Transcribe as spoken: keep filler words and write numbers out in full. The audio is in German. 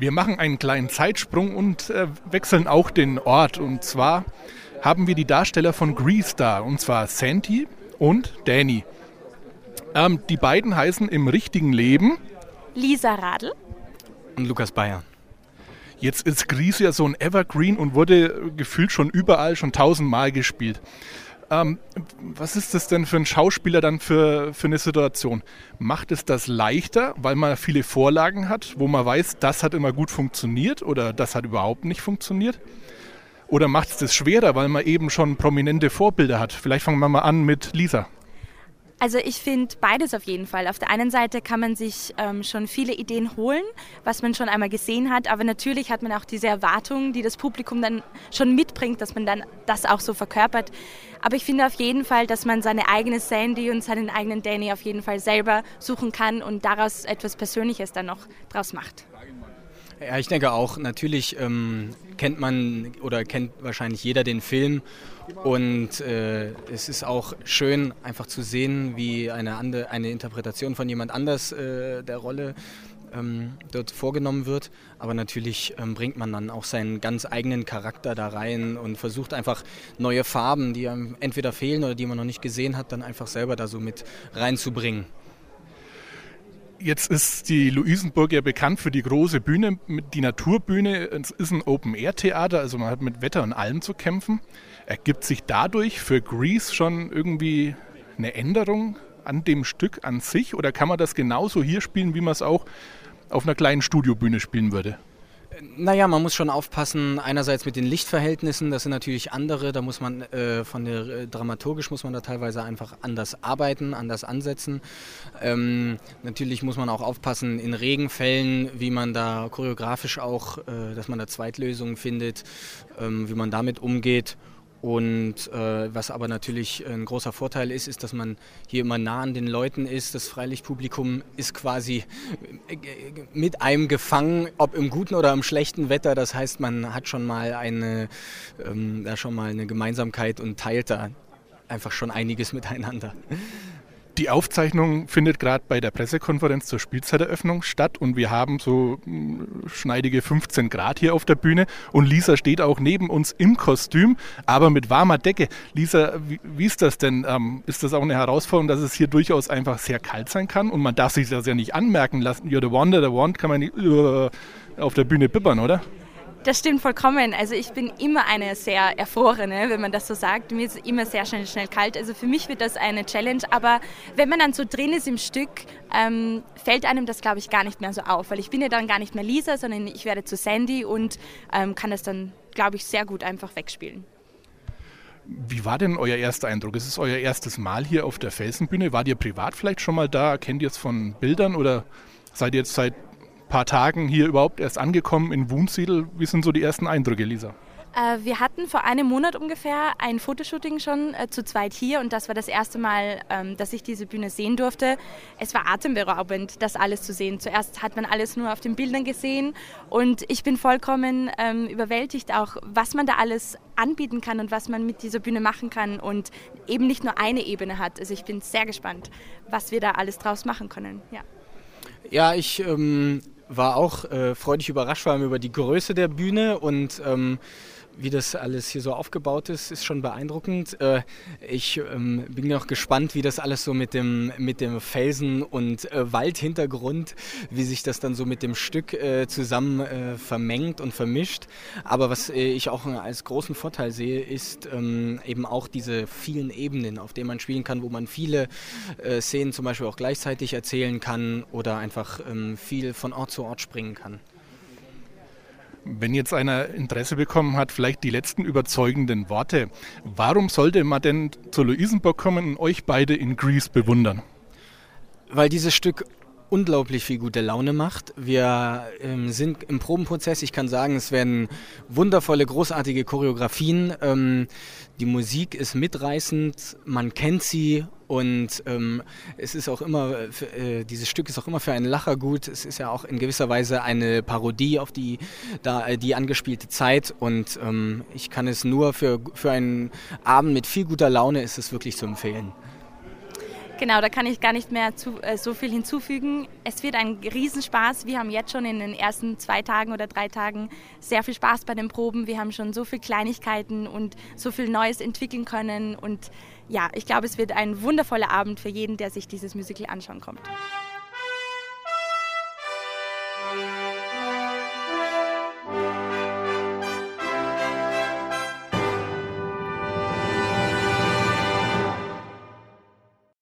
Wir machen einen kleinen Zeitsprung und äh, wechseln auch den Ort. Und zwar haben wir die Darsteller von Grease da, und zwar Sandy und Danny. Ähm, die beiden heißen im richtigen Leben Lisa Radl und Lukas Bayer. Jetzt ist Grease ja so ein Evergreen und wurde gefühlt schon überall, schon tausendmal gespielt. Ähm, was ist das denn für ein Schauspieler dann für, für eine Situation? Macht es das leichter, weil man viele Vorlagen hat, wo man weiß, das hat immer gut funktioniert oder das hat überhaupt nicht funktioniert? Oder macht es das schwerer, weil man eben schon prominente Vorbilder hat? Vielleicht fangen wir mal an mit Lisa. Also ich finde beides auf jeden Fall. Auf der einen Seite kann man sich ähm, schon viele Ideen holen, was man schon einmal gesehen hat, aber natürlich hat man auch diese Erwartungen, die das Publikum dann schon mitbringt, dass man dann das auch so verkörpert. Aber ich finde auf jeden Fall, dass man seine eigene Sandy und seinen eigenen Danny auf jeden Fall selber suchen kann und daraus etwas Persönliches dann noch draus macht. Ja, ich denke auch. Natürlich ähm, kennt man oder kennt wahrscheinlich jeder den Film und äh, es ist auch schön, einfach zu sehen, wie eine, andere, eine Interpretation von jemand anders äh, der Rolle ähm, dort vorgenommen wird. Aber natürlich ähm, bringt man dann auch seinen ganz eigenen Charakter da rein und versucht einfach neue Farben, die einem entweder fehlen oder die man noch nicht gesehen hat, dann einfach selber da so mit reinzubringen. Jetzt ist die Luisenburg ja bekannt für die große Bühne, die Naturbühne. Es ist ein Open-Air-Theater, also man hat mit Wetter und allem zu kämpfen. Ergibt sich dadurch für Grease schon irgendwie eine Änderung an dem Stück an sich? Oder kann man das genauso hier spielen, wie man es auch auf einer kleinen Studiobühne spielen würde? Naja, man muss schon aufpassen, einerseits mit den Lichtverhältnissen, das sind natürlich andere, da muss man äh, von der äh, dramaturgisch muss man da teilweise einfach anders arbeiten, anders ansetzen. Ähm, natürlich muss man auch aufpassen in Regenfällen, wie man da choreografisch auch, äh, dass man da Zweitlösungen findet, ähm, wie man damit umgeht. Und äh, was aber natürlich ein großer Vorteil ist, ist, dass man hier immer nah an den Leuten ist. Das Freilichtpublikum ist quasi mit einem gefangen, ob im guten oder im schlechten Wetter. Das heißt, man hat schon mal eine, ähm, da schon mal eine Gemeinsamkeit und teilt da einfach schon einiges miteinander. Die Aufzeichnung findet gerade bei der Pressekonferenz zur Spielzeiteröffnung statt und wir haben so schneidige fünfzehn Grad hier auf der Bühne und Lisa steht auch neben uns im Kostüm, aber mit warmer Decke. Lisa, wie, wie ist das denn? Ähm, ist das auch eine Herausforderung, dass es hier durchaus einfach sehr kalt sein kann und man darf sich das ja nicht anmerken lassen? You're the wonder, the wand kann man nicht uh, auf der Bühne bibbern, oder? Das stimmt vollkommen. Also ich bin immer eine sehr Erfrorene, wenn man das so sagt. Mir ist immer sehr schnell, schnell kalt. Also für mich wird das eine Challenge. Aber wenn man dann so drin ist im Stück, ähm, fällt einem das, glaube ich, gar nicht mehr so auf. Weil ich bin ja dann gar nicht mehr Lisa, sondern ich werde zu Sandy und ähm, kann das dann, glaube ich, sehr gut einfach wegspielen. Wie war denn euer erster Eindruck? Es ist euer erstes Mal hier auf der Felsenbühne. Wart ihr privat vielleicht schon mal da? Kennt ihr es von Bildern oder seid ihr jetzt seit paar Tagen hier überhaupt erst angekommen in Wunsiedel? Wie sind so die ersten Eindrücke, Lisa? Äh, wir hatten vor einem Monat ungefähr ein Fotoshooting schon äh, zu zweit hier und das war das erste Mal, ähm, dass ich diese Bühne sehen durfte. Es war atemberaubend, das alles zu sehen. Zuerst hat man alles nur auf den Bildern gesehen und ich bin vollkommen ähm, überwältigt auch, was man da alles anbieten kann und was man mit dieser Bühne machen kann und eben nicht nur eine Ebene hat. Also ich bin sehr gespannt, was wir da alles draus machen können. Ja, ja ich... Ähm war auch äh, freudig überrascht, vor allem über die Größe der Bühne und ähm, wie das alles hier so aufgebaut ist, ist schon beeindruckend. Äh, ich ähm, bin noch gespannt, wie das alles so mit dem, mit dem Felsen- und äh, Waldhintergrund, wie sich das dann so mit dem Stück äh, zusammen äh, vermengt und vermischt. Aber was äh, ich auch als großen Vorteil sehe, ist ähm, eben auch diese vielen Ebenen, auf denen man spielen kann, wo man viele äh, Szenen zum Beispiel auch gleichzeitig erzählen kann oder einfach ähm, viel von Ort zu Ort springen kann. Wenn jetzt einer Interesse bekommen hat, vielleicht die letzten überzeugenden Worte. Warum sollte man denn zur Luisenburg kommen und euch beide in Grease bewundern? Weil dieses Stück unglaublich viel gute Laune macht. Wir ähm, sind im Probenprozess. Ich kann sagen, es werden wundervolle, großartige Choreografien. Ähm, die Musik ist mitreißend, man kennt sie und ähm, es ist auch immer, äh, dieses Stück ist auch immer für einen Lacher gut. Es ist ja auch in gewisser Weise eine Parodie auf die, da, die angespielte Zeit und ähm, ich kann es nur für, für einen Abend mit viel guter Laune ist es wirklich zu empfehlen. Genau, da kann ich gar nicht mehr zu, äh, so viel hinzufügen. Es wird ein Riesenspaß. Wir haben jetzt schon in den ersten zwei Tagen oder drei Tagen sehr viel Spaß bei den Proben. Wir haben schon so viele Kleinigkeiten und so viel Neues entwickeln können. Und ja, ich glaube, es wird ein wundervoller Abend für jeden, der sich dieses Musical anschauen kommt.